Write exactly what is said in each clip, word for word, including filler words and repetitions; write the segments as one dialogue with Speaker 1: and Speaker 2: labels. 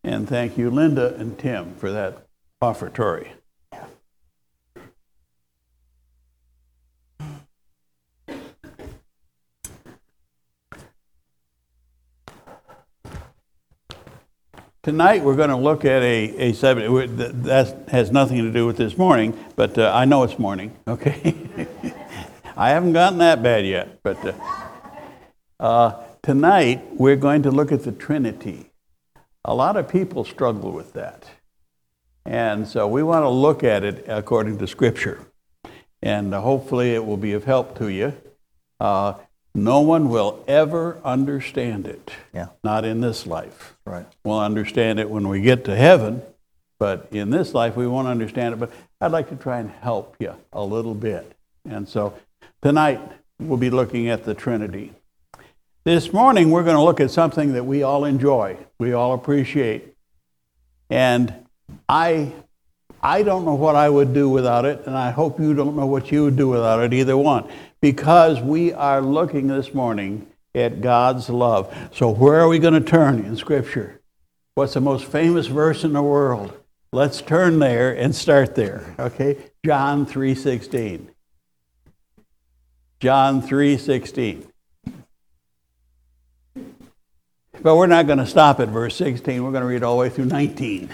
Speaker 1: And thank you, Linda and Tim, for that offertory. Tonight we're going to look at a, a subject that has nothing to do with this morning, but uh, I know it's morning, okay? I haven't gotten that bad yet, but uh, uh, tonight we're going to look at the Trinity. A lot of people struggle with that, and so we want to look at it according to Scripture, and uh, hopefully it will be of help to you. Uh, No one will ever understand it.
Speaker 2: Yeah.
Speaker 1: Not in this life.
Speaker 2: Right.
Speaker 1: We'll understand it when we get to heaven, but in this life we won't understand it. But I'd like to try and help you a little bit. And so tonight we'll be looking at the Trinity. This morning we're going to look at something that we all enjoy, we all appreciate. And I I don't know what I would do without it, and I hope you don't know what you would do without it, either one, because we are looking this morning at God's love. So where are we going to turn in Scripture? What's the most famous verse in the world? Let's turn there and start there, okay? John three sixteen. John three sixteen. But we're not going to stop at verse sixteen. We're going to read all the way through nineteen.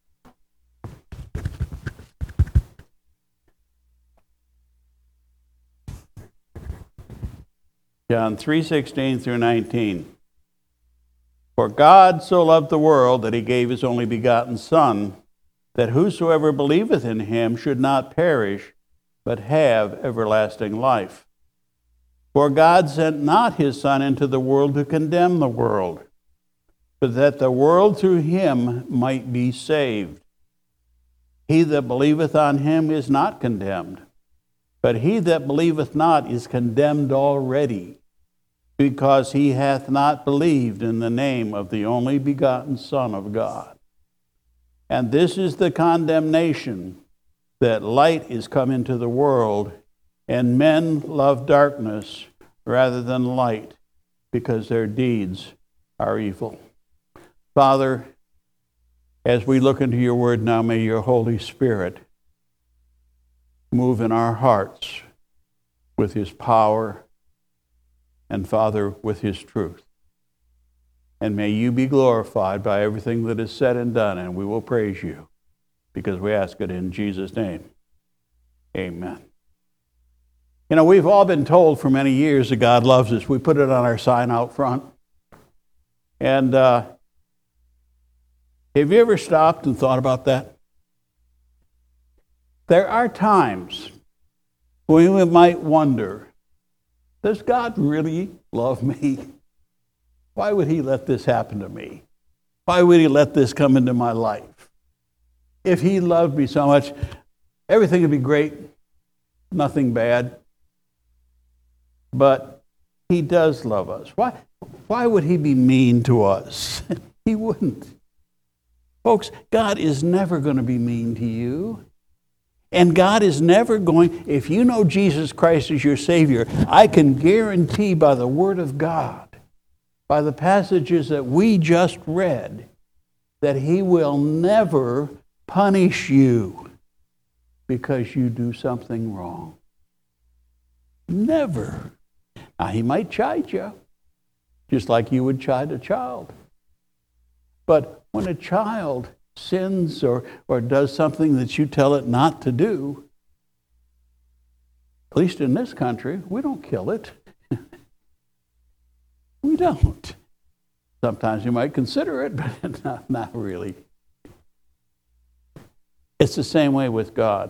Speaker 1: John three sixteen through nineteen. For God so loved the world that he gave his only begotten Son, that whosoever believeth in him should not perish, but have everlasting life. For God sent not his Son into the world to condemn the world, but that the world through him might be saved. He that believeth on him is not condemned, but he that believeth not is condemned already, because he hath not believed in the name of the only begotten Son of God. And this is the condemnation, that light is come into the world, and men love darkness rather than light, because their deeds are evil. Father, as we look into your word now, may your Holy Spirit move in our hearts with his power, and Father, with his truth. And may you be glorified by everything that is said and done, and we will praise you, because we ask it in Jesus' name. Amen. You know, we've all been told for many years that God loves us. We put it on our sign out front. And uh, have you ever stopped and thought about that? There are times when we might wonder, does God really love me? Why would he let this happen to me? Why would he let this come into my life? If he loved me so much, everything would be great, nothing bad. But he does love us. Why, why would he be mean to us? He wouldn't. Folks, God is never going to be mean to you. And God is never going, if you know Jesus Christ as your Savior, I can guarantee by the Word of God, by the passages that we just read, that he will never punish you because you do something wrong. Never. Now, he might chide you, just like you would chide a child. But when a child sins or, or does something that you tell it not to do, at least in this country, we don't kill it. We don't. Sometimes you might consider it, but not, not really. It's the same way with God.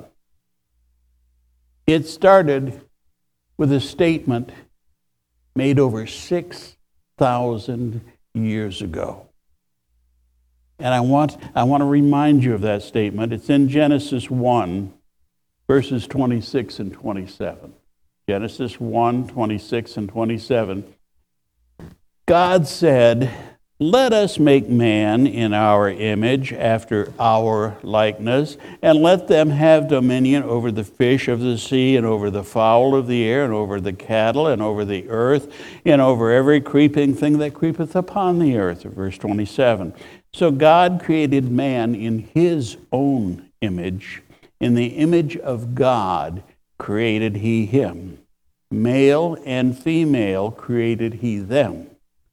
Speaker 1: It started with a statement made over six thousand years ago. And I want, I want to remind you of that statement. It's in Genesis one, verses twenty-six and twenty-seven. Genesis one, twenty-six and twenty-seven. God said, "Let us make man in our image, after our likeness, and let them have dominion over the fish of the sea, and over the fowl of the air, and over the cattle, and over the earth, and over every creeping thing that creepeth upon the earth." Verse twenty-seven. So God created man in his own image. In the image of God created he him. Male and female created he them.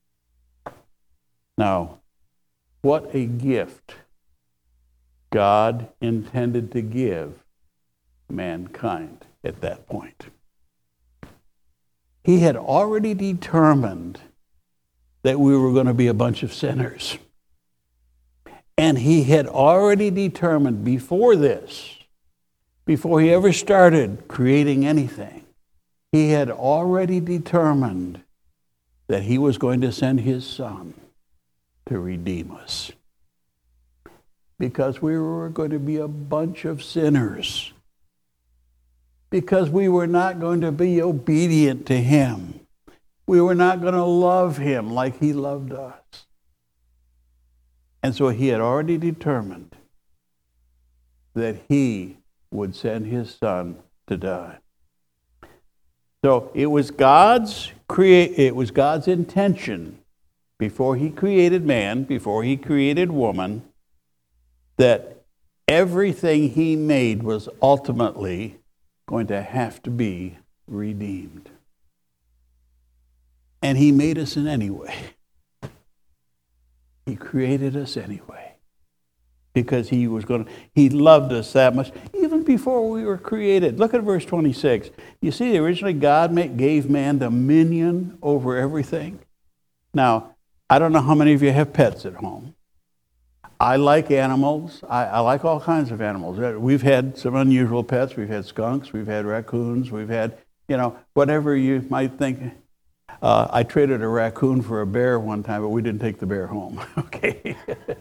Speaker 1: Now, what a gift God intended to give mankind at that point. He had already determined that we were going to be a bunch of sinners. And he had already determined before this, before he ever started creating anything, he had already determined that he was going to send his Son to redeem us. Because we were going to be a bunch of sinners. Because we were not going to be obedient to him. We were not going to love him like he loved us. And so he had already determined that he would send his Son to die. So it was God's crea- it was God's intention before he created man, before he created woman, that everything he made was ultimately going to have to be redeemed. And he made us in any way. He created us anyway. Because he was going to, he loved us that much, even before we were created. Look at verse twenty-six. You see, originally God gave man dominion over everything. Now, I don't know how many of you have pets at home. I like animals. I, I like all kinds of animals. We've had some unusual pets. We've had skunks. We've had raccoons. We've had, you know, whatever you might think. Uh, I traded a raccoon for a bear one time, but we didn't take the bear home. Okay.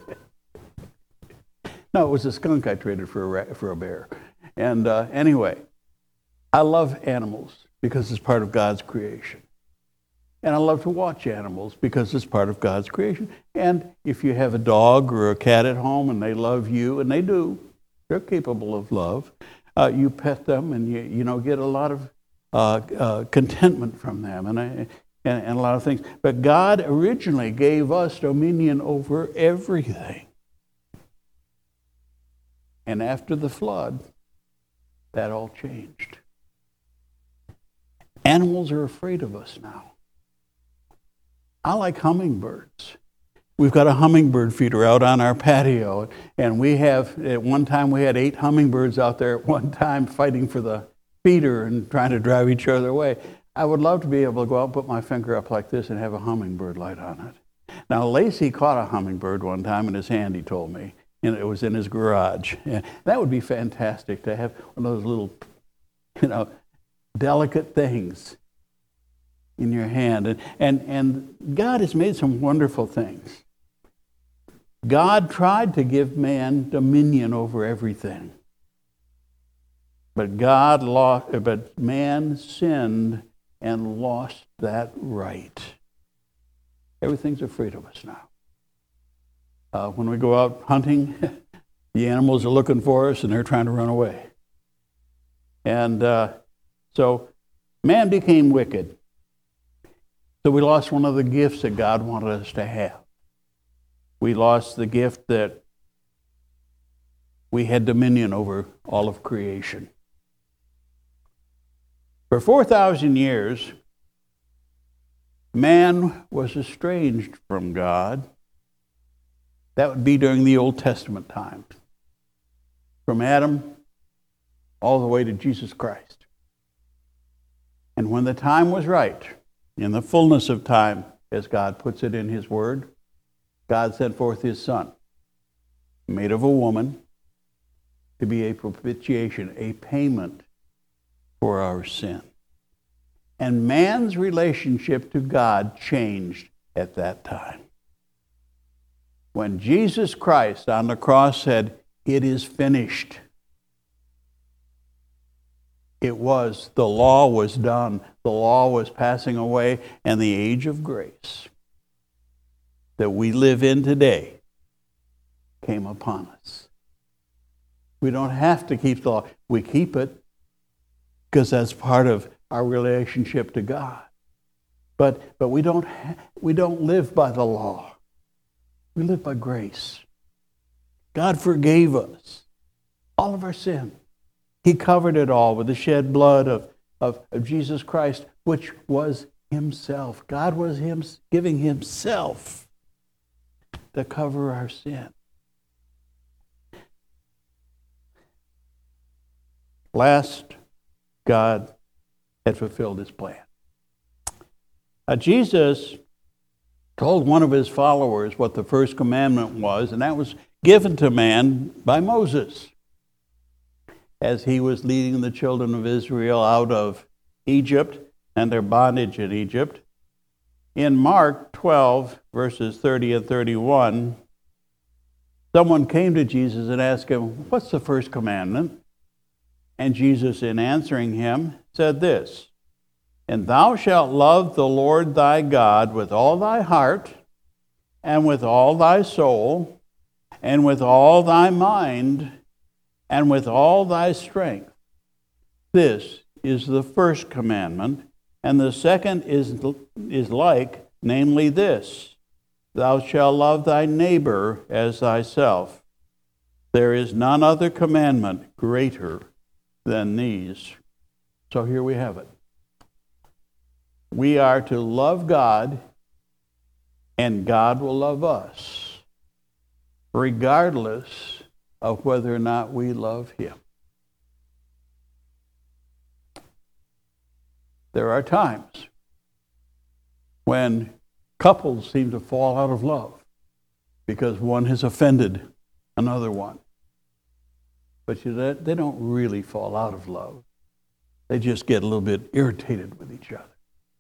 Speaker 1: No, it was a skunk I traded for a ra- for a bear. And uh, anyway, I love animals because it's part of God's creation. And I love to watch animals because it's part of God's creation. And if you have a dog or a cat at home and they love you, and they do, they're capable of love, uh, you pet them and you you know get a lot of uh, uh, contentment from them and, I, and and a lot of things. But God originally gave us dominion over everything. And after the flood, that all changed. Animals are afraid of us now. I like hummingbirds. We've got a hummingbird feeder out on our patio, and we have, at one time we had eight hummingbirds out there at one time fighting for the feeder and trying to drive each other away. I would love to be able to go out and put my finger up like this and have a hummingbird light on it. Now, Lacey caught a hummingbird one time in his hand, he told me, and it was in his garage. And that would be fantastic to have one of those little, you know, delicate things in your hand. And, and, and God has made some wonderful things. God tried to give man dominion over everything. But God lost, but man sinned and lost that right. Everything's afraid of us now. Uh, when we go out hunting, the animals are looking for us and they're trying to run away. And uh, so man became wicked. So we lost one of the gifts that God wanted us to have. We lost the gift that we had dominion over all of creation. For four thousand years, man was estranged from God. That would be during the Old Testament times. From Adam all the way to Jesus Christ. And when the time was right, in the fullness of time, as God puts it in his word, God sent forth his Son, made of a woman, to be a propitiation, a payment for our sin. And man's relationship to God changed at that time. When Jesus Christ on the cross said, "It is finished," it was, the law was done. The law was passing away, and the age of grace that we live in today came upon us. We don't have to keep the law. We keep it because that's part of our relationship to God. But but we don't ha- we don't live by the law. We live by grace. God forgave us all of our sin. He covered it all with the shed blood of, of, of Jesus Christ, which was himself. God was him giving himself to cover our sin. Last, God had fulfilled his plan. Uh, Jesus told one of his followers what the first commandment was, and that was given to man by Moses as he was leading the children of Israel out of Egypt and their bondage in Egypt. In Mark twelve, verses thirty and thirty-one, someone came to Jesus and asked him, "What's the first commandment?" And Jesus, in answering him, said this, "And thou shalt love the Lord thy God with all thy heart, and with all thy soul, and with all thy mind, and with all thy strength. This is the first commandment, and the second is, is like, namely this, thou shalt love thy neighbor as thyself. There is none other commandment greater than these." So here we have it. We are to love God, and God will love us, regardless of whether or not we love him. There are times when couples seem to fall out of love because one has offended another one. But you know, they don't really fall out of love. They just get a little bit irritated with each other.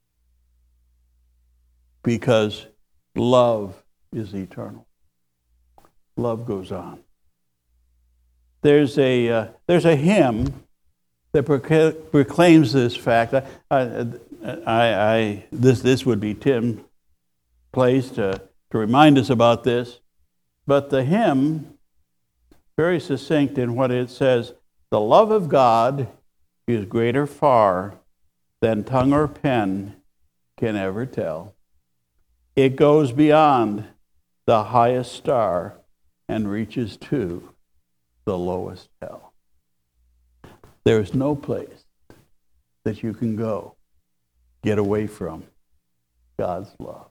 Speaker 1: Because love is eternal. Love goes on. There's a uh, there's a hymn that proc- proclaims this fact. I, I, I, I this this would be Tim's place to to remind us about this. But the hymn, very succinct in what it says: "The love of God is greater far than tongue or pen can ever tell. It goes beyond the highest star and reaches to the lowest hell." There is no place that you can go, get away from God's love.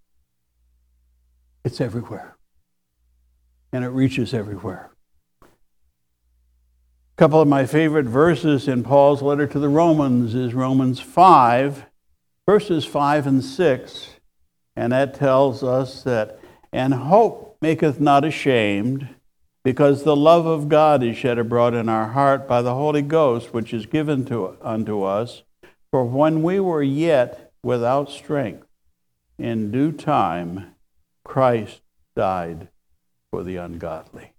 Speaker 1: It's everywhere. And it reaches everywhere. A couple of my favorite verses in Paul's letter to the Romans is Romans five, verses five and six. And that tells us that, "And hope maketh not ashamed, because the love of God is shed abroad in our heart by the Holy Ghost, which is given to unto us. For when we were yet without strength, in due time Christ died for the ungodly."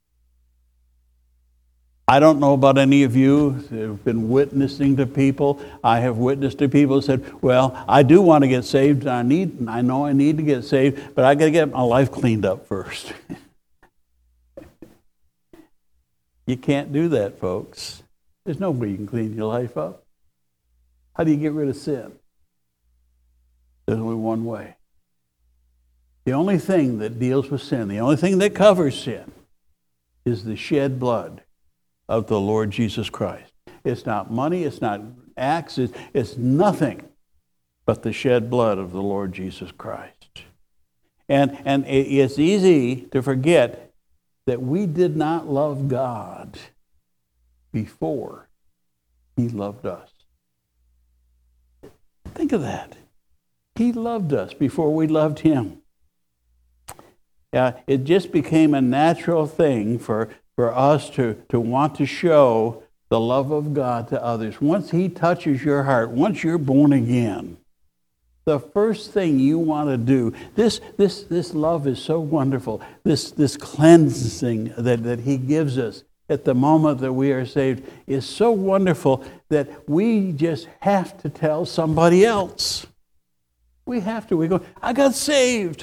Speaker 1: I don't know about any of you who have been witnessing to people. I have witnessed to people who said, "Well, I do want to get saved. I need, I know I need to get saved, but I got to get my life cleaned up first." You can't do that, folks. There's no way you can clean your life up. How do you get rid of sin? There's only one way. The only thing that deals with sin, the only thing that covers sin, is the shed blood of the Lord Jesus Christ. It's not money, it's not acts, it's, it's nothing but the shed blood of the Lord Jesus Christ. And, and it's easy to forget that we did not love God before he loved us. Think of that. He loved us before we loved him. Uh, it just became a natural thing for, for us to, to want to show the love of God to others. Once he touches your heart, once you're born again, the first thing you want to do, this, this, this love is so wonderful, this, this cleansing that, that he gives us at the moment that we are saved is so wonderful that we just have to tell somebody else. We have to. We go, "I got saved."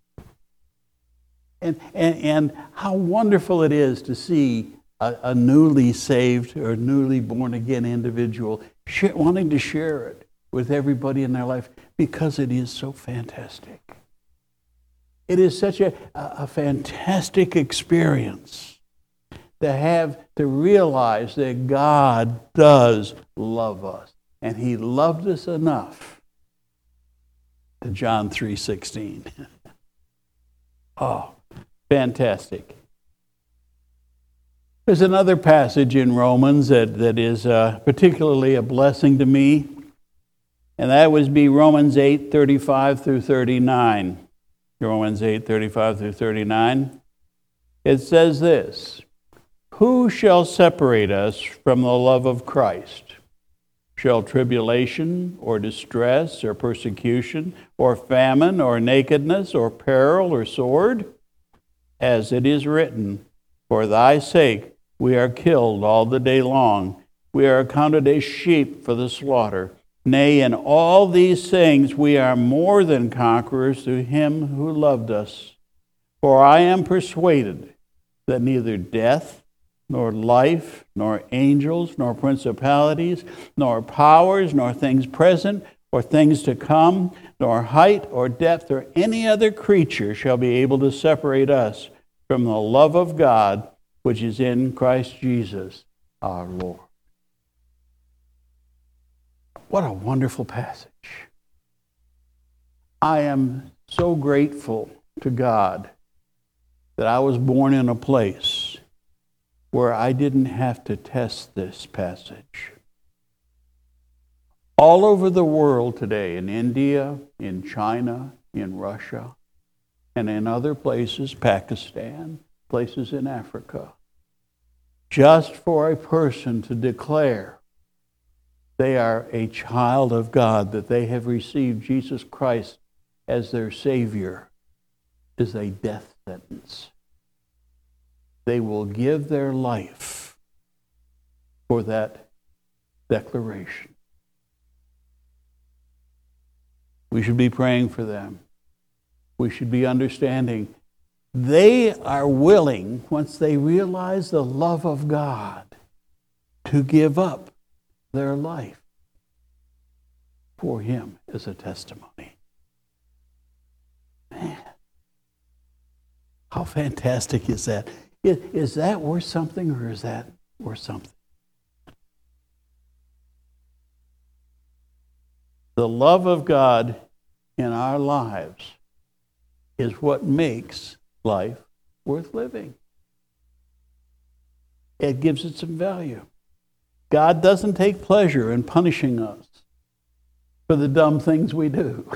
Speaker 1: And, and, and how wonderful it is to see a, a newly saved or newly born again individual sh- wanting to share it with everybody in their life, because it is so fantastic. It is such a, a fantastic experience to have to realize that God does love us. And he loved us enough to John three sixteen. Oh, fantastic. There's another passage in Romans that, that is uh, particularly a blessing to me, and that would be Romans eight thirty-five through thirty-nine. Romans eight thirty-five through thirty-nine. It says this: Who shall separate us from the love of Christ? Shall tribulation, or distress, or persecution, or famine, or nakedness, or peril, or sword? As it is written, For thy sake we are killed all the day long. We are accounted as sheep for the slaughter. Nay, in all these things we are more than conquerors through him who loved us. For I am persuaded that neither death, nor life, nor angels, nor principalities, nor powers, nor things present, or things to come, nor height, or depth, or any other creature shall be able to separate us from the love of God, which is in Christ Jesus our Lord. What a wonderful passage. I am so grateful to God that I was born in a place where I didn't have to test this passage. All over the world today, in India, in China, in Russia, and in other places, Pakistan, places in Africa, just for a person to declare they are a child of God, that they have received Jesus Christ as their Savior, is a death sentence. They will give their life for that declaration. We should be praying for them. We should be understanding they are willing, once they realize the love of God, to give up their life for him as a testimony. Man, how fantastic is that? Is, is that worth something, or is that worth something? The love of God in our lives is what makes life worth living. It gives it some value. God doesn't take pleasure in punishing us for the dumb things we do.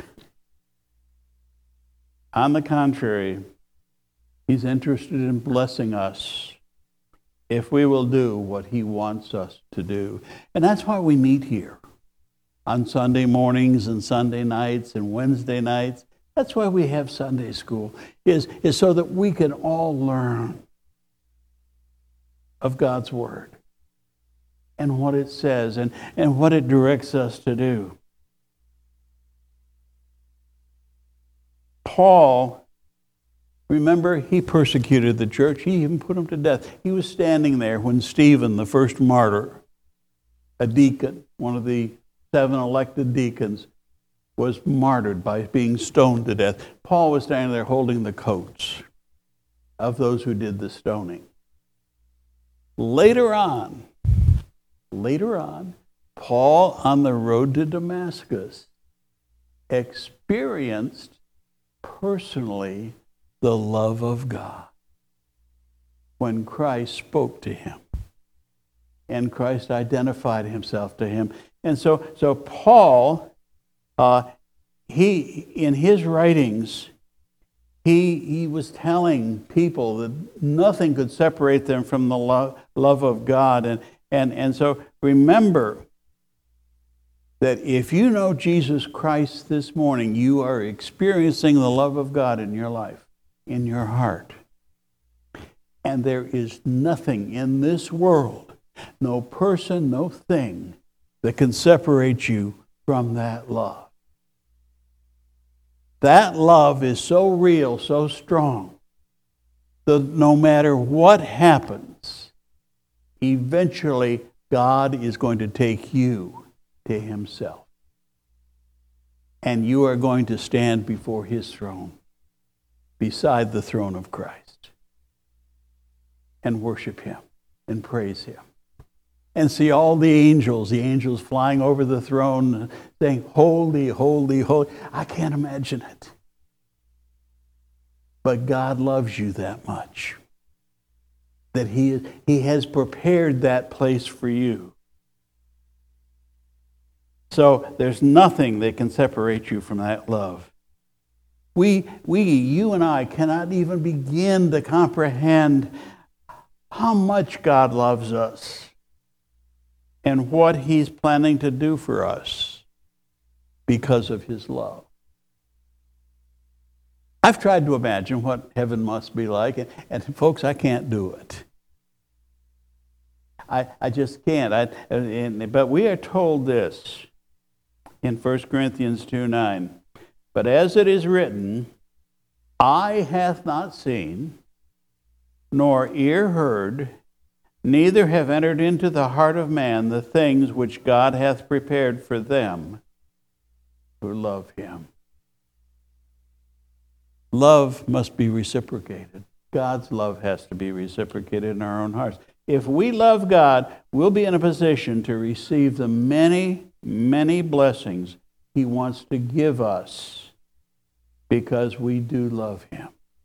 Speaker 1: On the contrary, he's interested in blessing us if we will do what he wants us to do. And that's why we meet here on Sunday mornings and Sunday nights and Wednesday nights. That's why we have Sunday school, is, is so that we can all learn of God's Word and what it says and, and what it directs us to do. Paul, remember, he persecuted the church. He even put them to death. He was standing there when Stephen, the first martyr, a deacon, one of the seven elected deacons, was martyred by being stoned to death. Paul was standing there holding the coats of those who did the stoning. Later on, later on, Paul on the road to Damascus experienced personally the love of God when Christ spoke to him and Christ identified himself to him. And so, so Paul, uh, he in his writings, he he was telling people that nothing could separate them from the love love of God, and and and so remember that if you know Jesus Christ this morning, you are experiencing the love of God in your life, in your heart. And there is nothing in this world, no person, no thing, that can separate you from that love. That love is so real, so strong, that no matter what happens, eventually God is going to take you to himself. And you are going to stand before his throne. beside the throne of Christ and worship him and praise him. And see all the angels, the angels flying over the throne saying, holy, holy, holy. I can't imagine it. But God loves you that much, that he, he has prepared that place for you. So there's nothing that can separate you from that love. We, we, you and I cannot even begin to comprehend how much God loves us and what he's planning to do for us because of his love. I've tried to imagine what heaven must be like, and, and folks, I can't do it. I, I just can't. I, and, but we are told this in First Corinthians two nine. But as it is written, eye hath not seen, nor ear heard, neither have entered into the heart of man the things which God hath prepared for them who love him. Love must be reciprocated. God's love has to be reciprocated in our own hearts. If we love God, we'll be in a position to receive the many, many blessings he wants to give us because we do love him.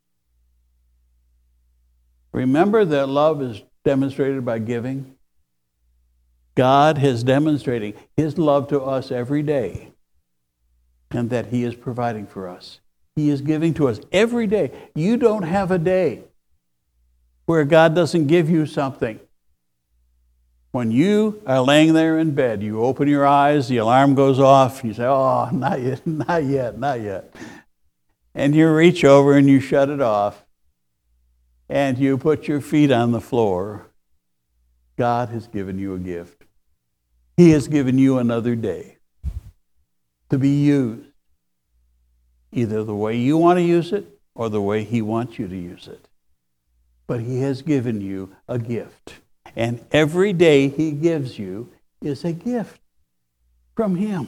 Speaker 1: Remember that love is demonstrated by giving. God is demonstrating his love to us every day, and that he is providing for us. He is giving to us every day. You don't have a day where God doesn't give you something. When you are laying there in bed, you open your eyes, the alarm goes off, you say, oh, not yet, not yet, not yet. And you reach over and you shut it off, and you put your feet on the floor. God has given you a gift. He has given you another day to be used, either the way you want to use it or the way he wants you to use it. But he has given you a gift. And every day he gives you is a gift from him.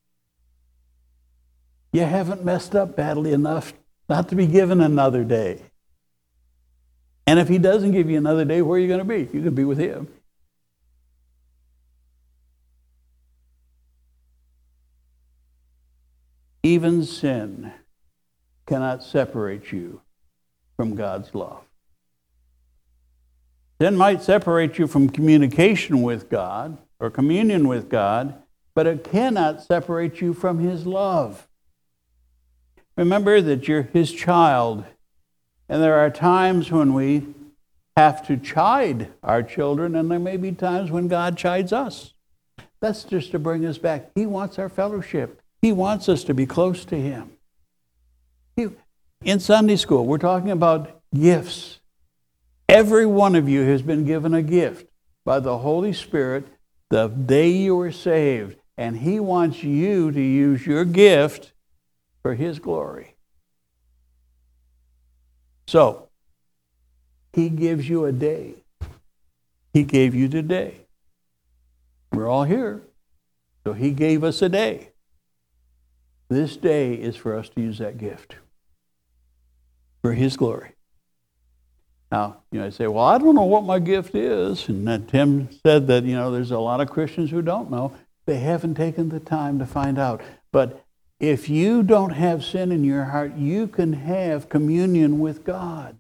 Speaker 1: You haven't messed up badly enough not to be given another day. And if he doesn't give you another day, where are you going to be? You can be with him. Even sin cannot separate you from God's love. Sin might separate you from communication with God or communion with God, but it cannot separate you from his love. Remember that you're his child, and there are times when we have to chide our children, and there may be times when God chides us. That's just to bring us back. He wants our fellowship. He wants us to be close to him. He, in Sunday school, we're talking about gifts. Every one of you has been given a gift by the Holy Spirit the day you were saved, and he wants you to use your gift for his glory. So, he gives you a day. He gave you today. We're all here. So he gave us a day. This day is for us to use that gift for his glory. Now, you know, I say, well, I don't know what my gift is. And then Tim said that, you know, there's a lot of Christians who don't know. They haven't taken the time to find out. But if you don't have sin in your heart, you can have communion with God.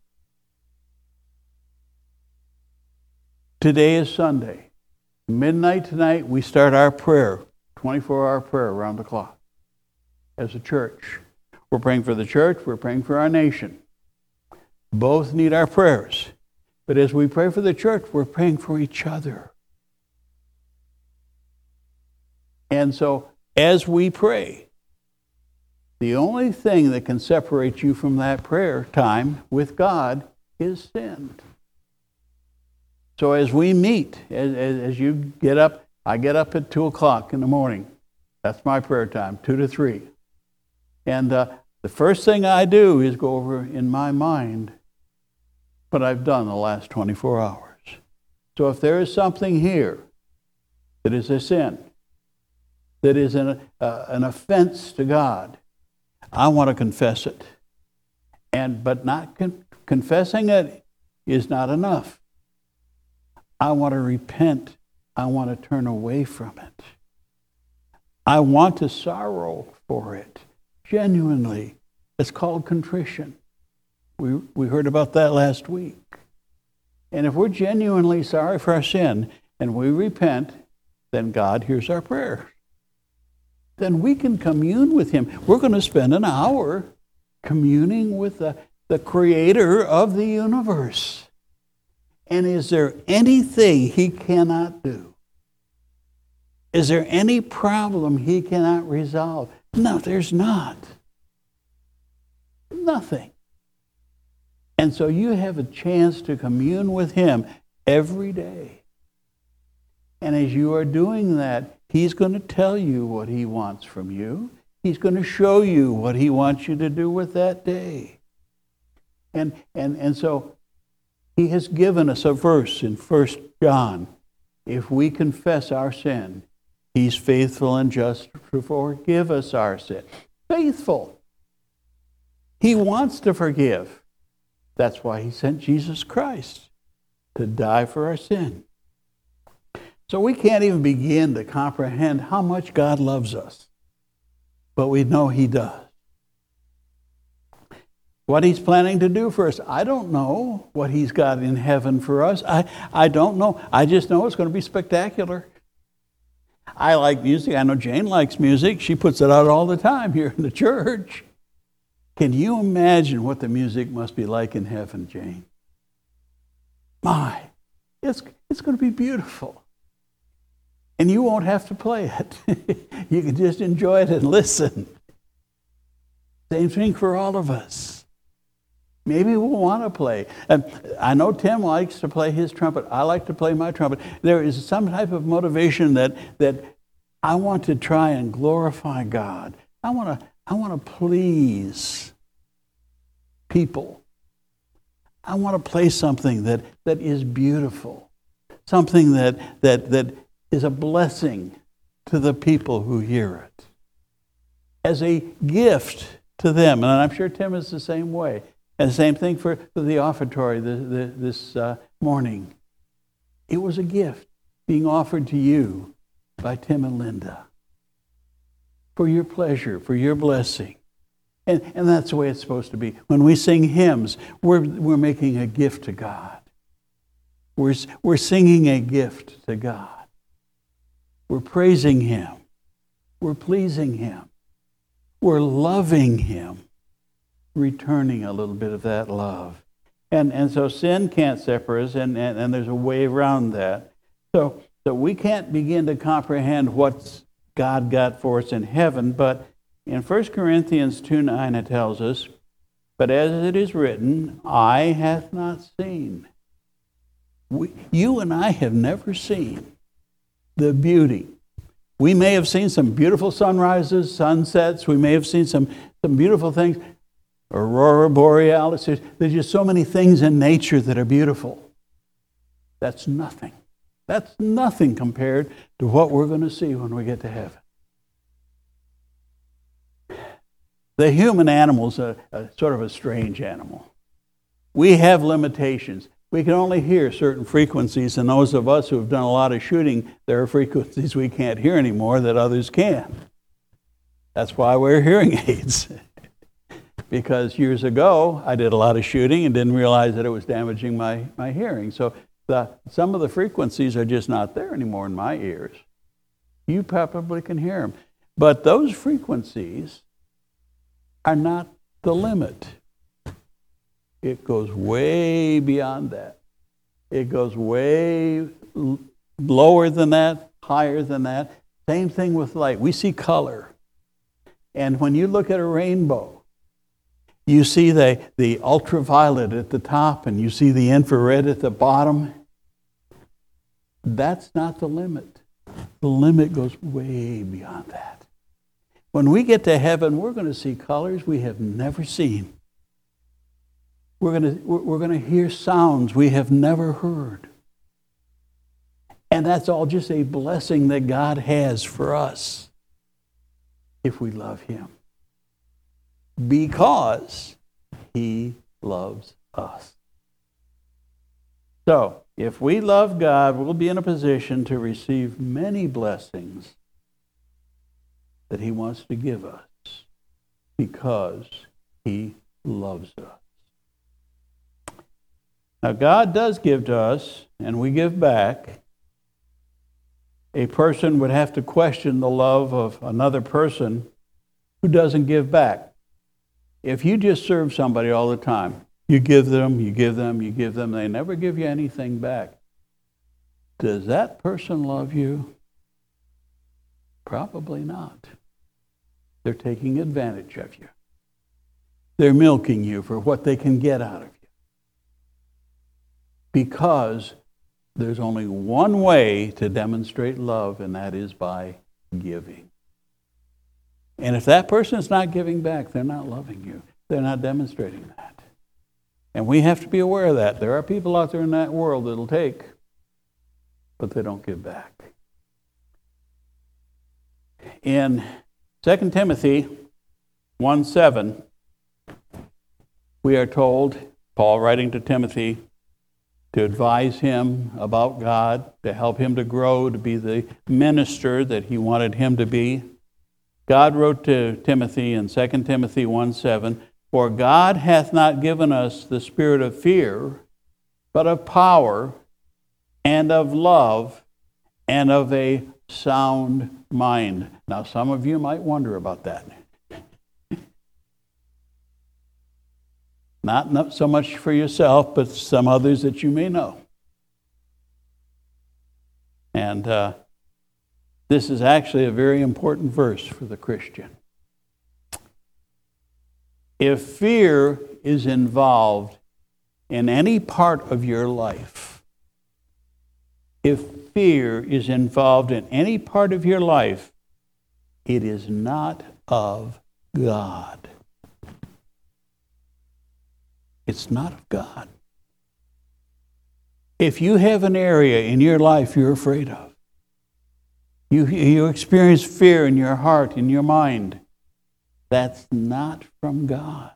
Speaker 1: Today is Sunday. Midnight tonight, we start our prayer, twenty-four hour prayer around the clock as a church. We're praying for the church. We're praying for our nation. Both need our prayers. But as we pray for the church, we're praying for each other. And so, as we pray, the only thing that can separate you from that prayer time with God is sin. So as we meet, as, as you get up, I get up at two o'clock in the morning. That's my prayer time, two to three. And uh, the first thing I do is go over in my mind what I've done the last twenty-four hours. So if there is something here that is a sin, that is an, uh, an offense to God, I want to confess it. And but not con- confessing it is not enough. I want to repent. I want to turn away from it. I want to sorrow for it, genuinely. It's called contrition. We we heard about that last week. And if we're genuinely sorry for our sin and we repent, then God hears our prayer. Then we can commune with him. We're going to spend an hour communing with the, the creator of the universe. And is there anything he cannot do? Is there any problem he cannot resolve? No, there's not. Nothing. And so you have a chance to commune with him every day. And as you are doing that, he's going to tell you what he wants from you. He's going to show you what he wants you to do with that day. And and and so he has given us a verse in First John. If we confess our sin, he's faithful and just to forgive us our sin. Faithful. He wants to forgive. That's why he sent Jesus Christ to die for our sin. So we can't even begin to comprehend how much God loves us. But we know he does. What he's planning to do for us, I don't know what he's got in heaven for us. I, I don't know. I just know it's going to be spectacular. I like music. I know Jane likes music. She puts it out all the time here in the church. Can you imagine what the music must be like in heaven, Jane? My, it's, it's going to be beautiful. And you won't have to play it. You can just enjoy it and listen. Same thing for all of us. Maybe we'll want to play. And I know Tim likes to play his trumpet. I like to play my trumpet. There is some type of motivation that, that I want to try and glorify God. I want to I want to please people. I want to play something that, that is beautiful. Something that, that, that is a blessing to the people who hear it. As a gift to them. And I'm sure Tim is the same way. And the same thing for, for the offertory the, the, this uh, morning. It was a gift being offered to you by Tim and Linda. For your pleasure, for your blessing. And, and that's the way it's supposed to be. When we sing hymns, we're, we're making a gift to God. We're, we're singing a gift to God. We're praising him. We're pleasing him. We're loving him. Returning a little bit of that love. And and so sin can't separate us, and, and, and there's a way around that. So, so we can't begin to comprehend what's God got for us in heaven, but in First Corinthians two nine it tells us, but as it is written, eye hath not seen. We, you and I have never seen the beauty. We may have seen some beautiful sunrises, sunsets, we may have seen some, some beautiful things, aurora borealis. There's just so many things in nature that are beautiful. That's nothing. That's nothing compared to what we're going to see when we get to heaven. The human animal is a, a sort of a strange animal. We have limitations. We can only hear certain frequencies, and those of us who have done a lot of shooting, there are frequencies we can't hear anymore that others can. That's why wear hearing aids. Because years ago, I did a lot of shooting and didn't realize that it was damaging my, my hearing. So the, some of the frequencies are just not there anymore in my ears. You probably can hear them. But those frequencies are not the limit. It goes way beyond that. It goes way l- lower than that, higher than that. Same thing with light. We see color. And when you look at a rainbow, you see the, the ultraviolet at the top and you see the infrared at the bottom. That's not the limit. The limit goes way beyond that. When we get to heaven, we're going to see colors we have never seen. We're going to, we're going to hear sounds we have never heard. And that's all just a blessing that God has for us if we love him. Because He loves us. So, if we love God, we'll be in a position to receive many blessings that He wants to give us because He loves us. Now, God does give to us, and we give back. A person would have to question the love of another person who doesn't give back. If you just serve somebody all the time, you give them, you give them, you give them, they never give you anything back. Does that person love you? Probably not. They're taking advantage of you. They're milking you for what they can get out of you. Because there's only one way to demonstrate love, and that is by giving. And if that person is not giving back, they're not loving you. They're not demonstrating that. And we have to be aware of that. There are people out there in that world that'll take, but they don't give back. In Second Timothy one seven, we are told, Paul writing to Timothy, to advise him about God, to help him to grow, to be the minister that he wanted him to be. God wrote to Timothy in Second Timothy one seven, "For God hath not given us the spirit of fear, but of power and of love and of a sound mind." Now, some of you might wonder about that. Not, not so much for yourself, but some others that you may know. And uh, this is actually a very important verse for the Christian. If fear is involved in any part of your life, if fear is involved in any part of your life, it is not of God. It's not of God. If you have an area in your life you're afraid of, you, you experience fear in your heart, in your mind, that's not from God.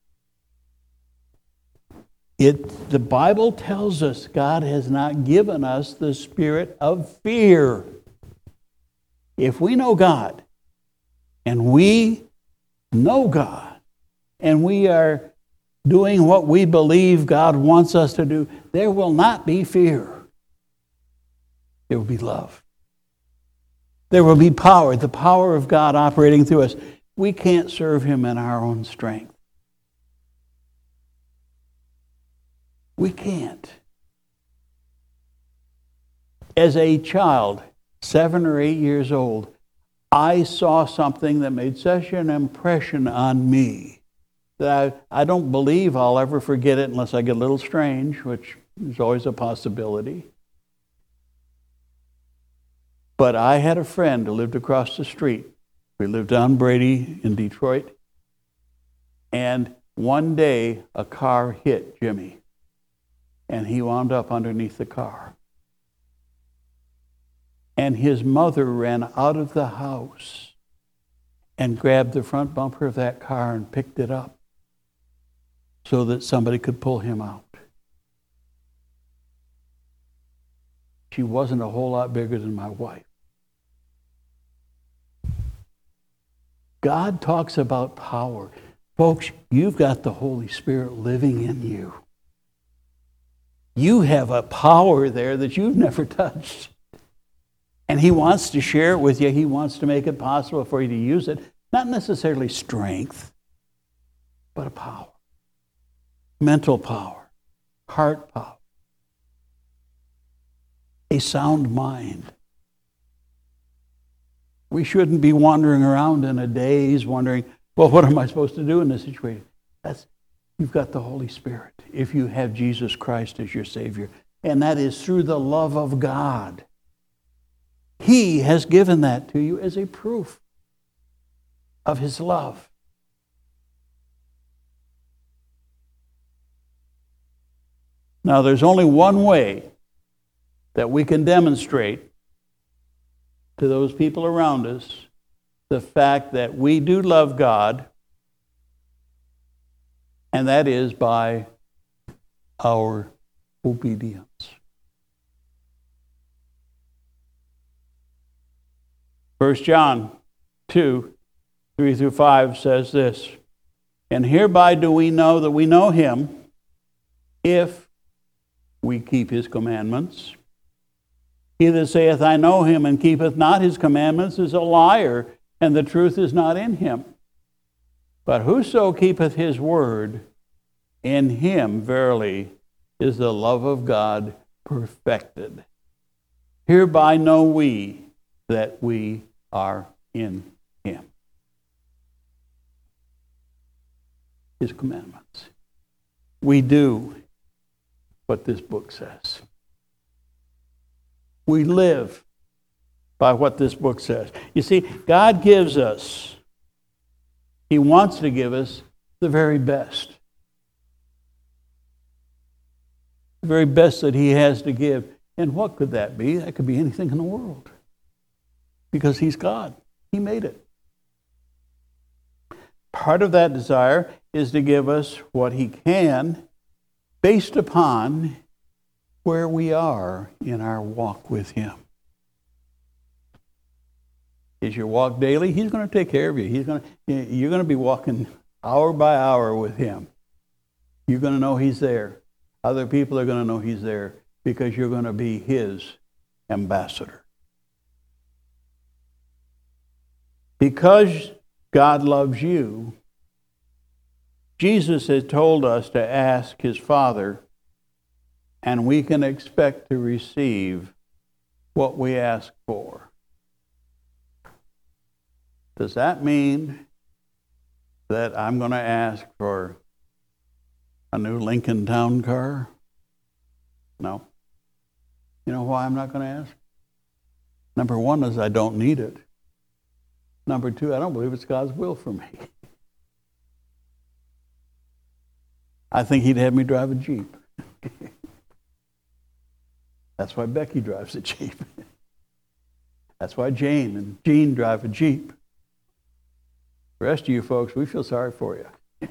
Speaker 1: It, the Bible tells us God has not given us the spirit of fear. If we know God, and we know God, and we are doing what we believe God wants us to do, there will not be fear. There will be love. There will be power, the power of God operating through us. We can't serve Him in our own strength. We can't. As a child, seven or eight years old, I saw something that made such an impression on me that I, I don't believe I'll ever forget it unless I get a little strange, which is always a possibility. But I had a friend who lived across the street. We lived on Brady in Detroit. And one day, a car hit Jimmy. And he wound up underneath the car. And his mother ran out of the house and grabbed the front bumper of that car and picked it up so that somebody could pull him out. She wasn't a whole lot bigger than my wife. God talks about power. Folks, you've got the Holy Spirit living in you. You have a power there that you've never touched. And He wants to share it with you. He wants to make it possible for you to use it. Not necessarily strength, but a power. Mental power. Heart power. A sound mind. We shouldn't be wandering around in a daze wondering, well, what am I supposed to do in this situation? That's, you've got the Holy Spirit if you have Jesus Christ as your Savior. And that is through the love of God. He has given that to you as a proof of His love. Now, there's only one way that we can demonstrate to those people around us the fact that we do love God And that is by our obedience. First John two, three through five says this, and hereby do we know that we know him, if we keep his commandments. He that saith, I know him, and keepeth not his commandments, is a liar, and the truth is not in him. But whoso keepeth his word, in him verily is the love of God perfected. Hereby know we that we are in him. His commandments. We do what this book says. We live by what this book says. You see, God gives us, he wants to give us the very best. The very best that he has to give. And what could that be? That could be anything in the world. Because he's God. He made it. Part of that desire is to give us what he can based upon where we are in our walk with him. Is your walk daily? He's going to take care of you. He's going to, you're going to be walking hour by hour with him. You're going to know he's there. Other people are going to know he's there because you're going to be his ambassador. Because God loves you, Jesus has told us to ask his Father, and we can expect to receive what we ask for. Does that mean that I'm going to ask for a new Lincoln Town Car? No. You know why I'm not going to ask? Number one is I don't need it. Number two, I don't believe it's God's will for me. I think he'd have me drive a Jeep. That's why Becky drives a Jeep. That's why Jane and Jean drive a Jeep. The rest of you folks, we feel sorry for you.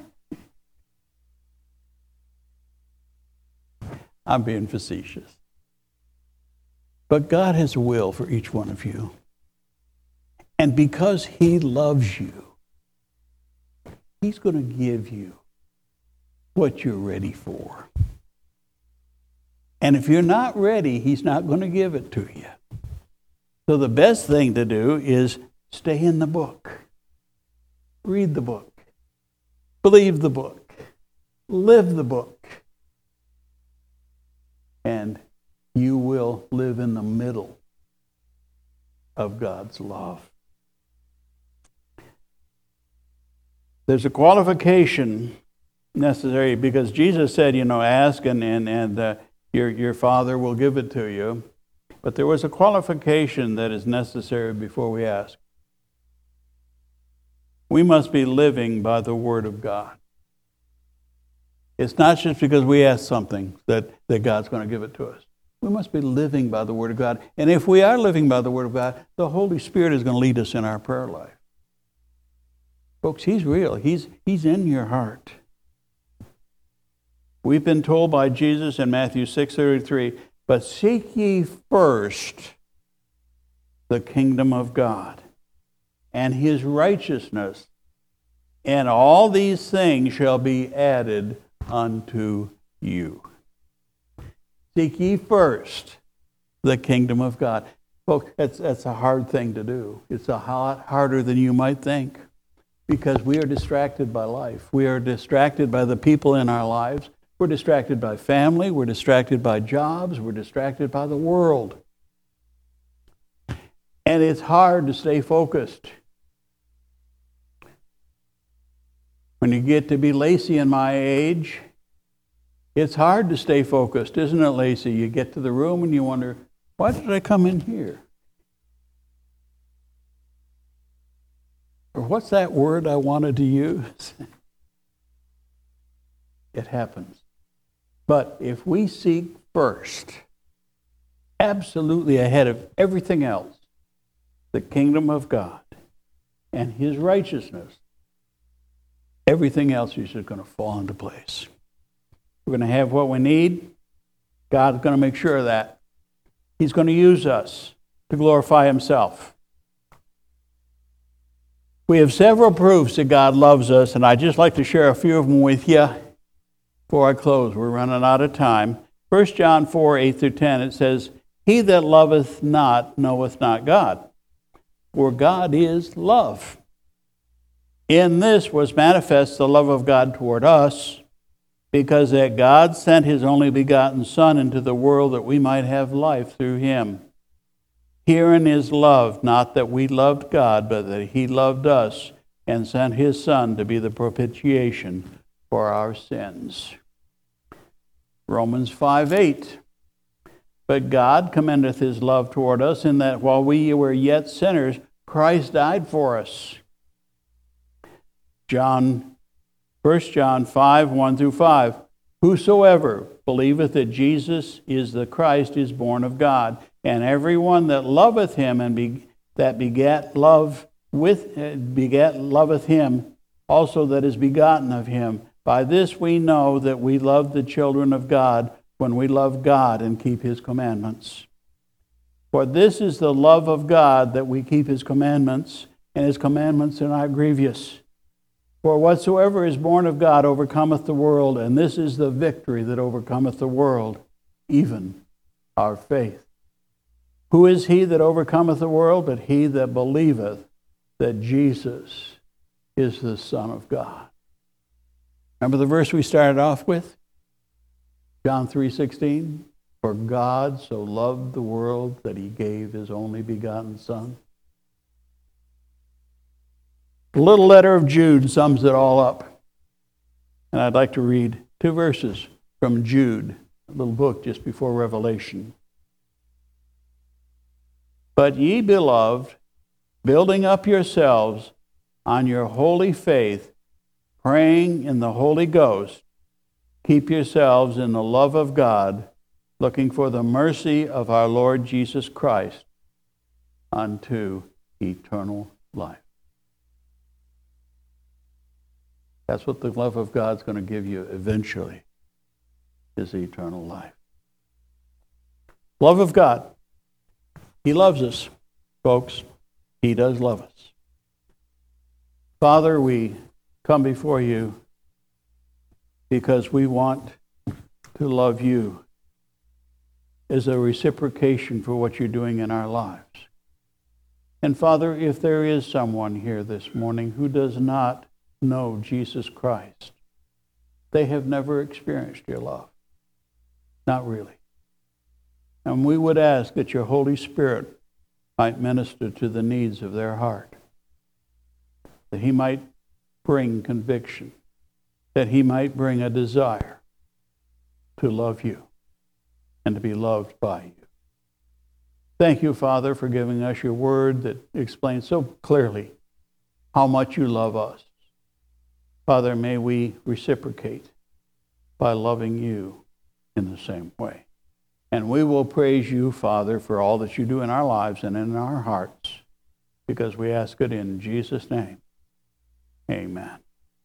Speaker 1: I'm being facetious. But God has a will for each one of you. And because he loves you, he's going to give you what you're ready for. And if you're not ready, he's not going to give it to you. So the best thing to do is stay in the book. Read the book. Believe the book. Live the book. And you will live in the middle of God's love. There's a qualification necessary because Jesus said, you know, ask and, and, and uh, your, your Father will give it to you. But there was a qualification that is necessary before we ask. We must be living by the Word of God. It's not just because we ask something that, that God's going to give it to us. We must be living by the Word of God. And if we are living by the Word of God, the Holy Spirit is going to lead us in our prayer life. Folks, he's real. He's, he's in your heart. We've been told by Jesus in Matthew six thirty-three, but seek ye first the kingdom of God and his righteousness, and all these things shall be added unto you. Seek ye first the kingdom of God. Folks, that's, that's a hard thing to do. It's a lot harder than you might think because we are distracted by life. We are distracted by the people in our lives. We're distracted by family. We're distracted by jobs. We're distracted by the world. And it's hard to stay focused. When you get to be Lacey in my age, it's hard to stay focused, isn't it, Lacey? You get to the room and you wonder, why did I come in here? Or what's that word I wanted to use? It happens. But if we seek first, absolutely ahead of everything else, the kingdom of God and his righteousness, everything else is just going to fall into place. We're going to have what we need. God's going to make sure of that. He's going to use us to glorify himself. We have several proofs that God loves us, and I'd just like to share a few of them with you before I close. We're running out of time. First John four, eight through ten, it says, "He that loveth not knoweth not God, for God is love. In this was manifest the love of God toward us, because that God sent his only begotten Son into the world that we might have life through him. Herein is love, not that we loved God, but that he loved us and sent his Son to be the propitiation for our sins." Romans five, eight. "But God commendeth his love toward us, in that while we were yet sinners, Christ died for us." John, First John five, one through five. "Whosoever believeth that Jesus is the Christ is born of God, and everyone that loveth him and be, that begat love with uh, begat loveth him also that is begotten of him. By this we know that we love the children of God, when we love God and keep his commandments. For this is the love of God, that we keep his commandments, and his commandments are not grievous. For whatsoever is born of God overcometh the world, and this is the victory that overcometh the world, even our faith. Who is he that overcometh the world? But he that believeth that Jesus is the Son of God." Remember the verse we started off with? John three sixteen. "For God so loved the world that he gave his only begotten Son." The little letter of Jude sums it all up. And I'd like to read two verses from Jude, a little book just before Revelation. "But ye, beloved, building up yourselves on your holy faith, praying in the Holy Ghost, keep yourselves in the love of God, looking for the mercy of our Lord Jesus Christ unto eternal life." That's what the love of God's going to give you eventually, is eternal life. Love of God. He loves us, folks. He does love us. Father, we come before you because we want to love you as a reciprocation for what you're doing in our lives. And Father, if there is someone here this morning who does not know Jesus Christ, they have never experienced your love. Not really. And we would ask that your Holy Spirit might minister to the needs of their heart, that he might bring conviction, that he might bring a desire to love you and to be loved by you. Thank you, Father, for giving us your word that explains so clearly how much you love us. Father, may we reciprocate by loving you in the same way. And we will praise you, Father, for all that you do in our lives and in our hearts, because we ask it in Jesus' name. Amen.